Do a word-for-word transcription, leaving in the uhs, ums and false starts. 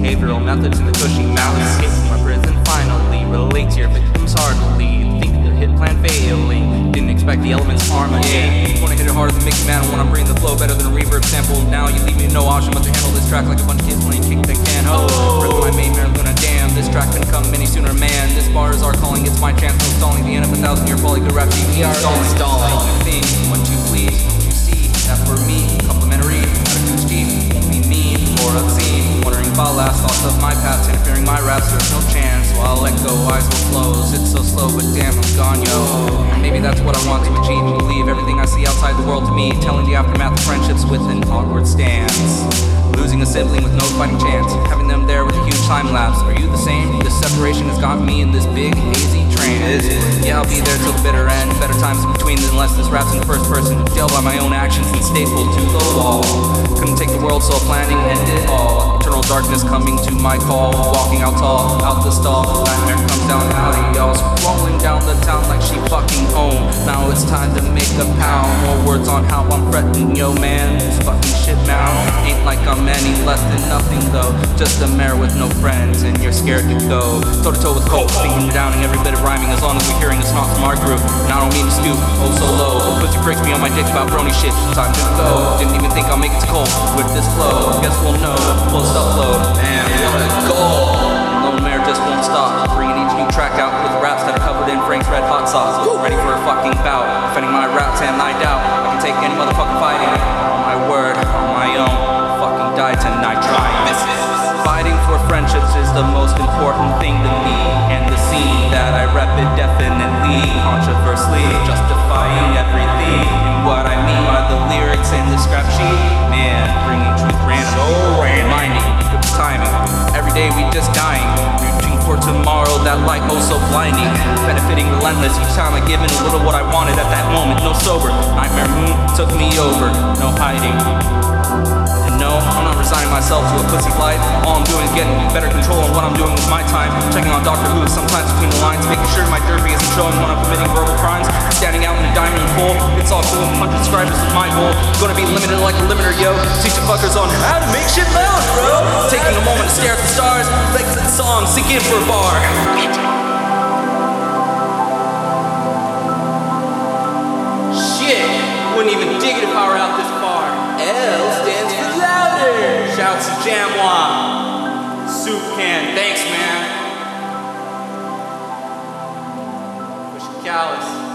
behavioral methods in the cushy malice. Escape from my prison finally, relate to your victims hardly. Think the hit plan failing, didn't expect the elements harmony. Yeah. Wanna hit it harder than Mickey Mantle when I'm bringing the flow better than a reverb sample. Now you leave me no option but to handle this track like a bunch of kids playing kick that can hold. Oh. My main Mary Luna, damn, this track couldn't come any sooner, man. This bar is our calling, it's my chance, no stalling. The end of a thousand year polygood rap T V. We are installing. installing. Thing, one, two, please, don't you see that for me? Complimentary, attitude's cheap, won't be mean or obscene. Wondering if I'll last, thoughts of my past interfering my raps. There's no chance, so I'll let go, eyes will close. It's so slow, but damn, I'm gone, yo. Maybe that's what I want to achieve and believe. Everything I see outside the world to me, telling the aftermath of friendships with an awkward stance. Losing a sibling with no fighting chance, having them there with a huge time lapse. Are you the same? This separation has got me in this big hazy trance. Yeah, I'll be there till the bitter end. Better times in between unless this rap's in the first person. Jailed by my own actions and stapled to the wall. Couldn't take the world, so planning ended all. Eternal darkness coming to my call. Walking out tall, out the stall. Nightmare comes down alley, y'all. Rolling down the town like she fucking home. Now it's time to make a pound. More words on how I'm fretting, yo man. This fucking shit now ain't like I'm any less than nothing though. Just a mare with no friends and you're scared to go toe to toe with cold, thinking downing every bit of rhyming as long as we're hearing it's not from our group. And I don't mean to stoop, oh so low. Oh, pussy breaks me on my dick about brony shit. Time to go. Didn't even think I'll make it to cold with this flow. Guess we'll know. Post upload. Man, what a goal. Lone Mare just won't stop. Bringing each new track out with raps that are covered in Frank's red hot sauce. Ready for a fucking bout. Defending my raps and I doubt I can take any motherfucking fighting. On my word, on my own. Fucking die tonight. Try misses. Fighting for friendships is the most important thing to me. And the scene that I rep it definitely controversially justifying everything. And what I mean by the lyrics and the scrap sheet, man, bringing truth random. So reminding, good timing. Every day we just dying. Reaching for tomorrow, that light oh so blinding. Benefiting relentless each time I give in a little what I wanted at that moment. No sober, nightmare moon took me over. No hiding. No, I'm not resigning myself to a pussy life. All I'm doing is getting better control on what I'm doing with my time. Checking on Doctor Who sometimes between the lines, making sure my derby isn't showing when I'm committing verbal crimes. Standing out in a diamond pool, it's all cool. one hundred subscribers is my goal. Gonna be limited like a limiter, yo. Teach the fuckers on how to make shit loud, bro. Taking a moment to stare at the stars, make the song sink in for a bar. Shit, wouldn't even dig it if I were out this far. L stands for louder. Shouts to Jamwa. Soup can. Thanks, man. Push the callus.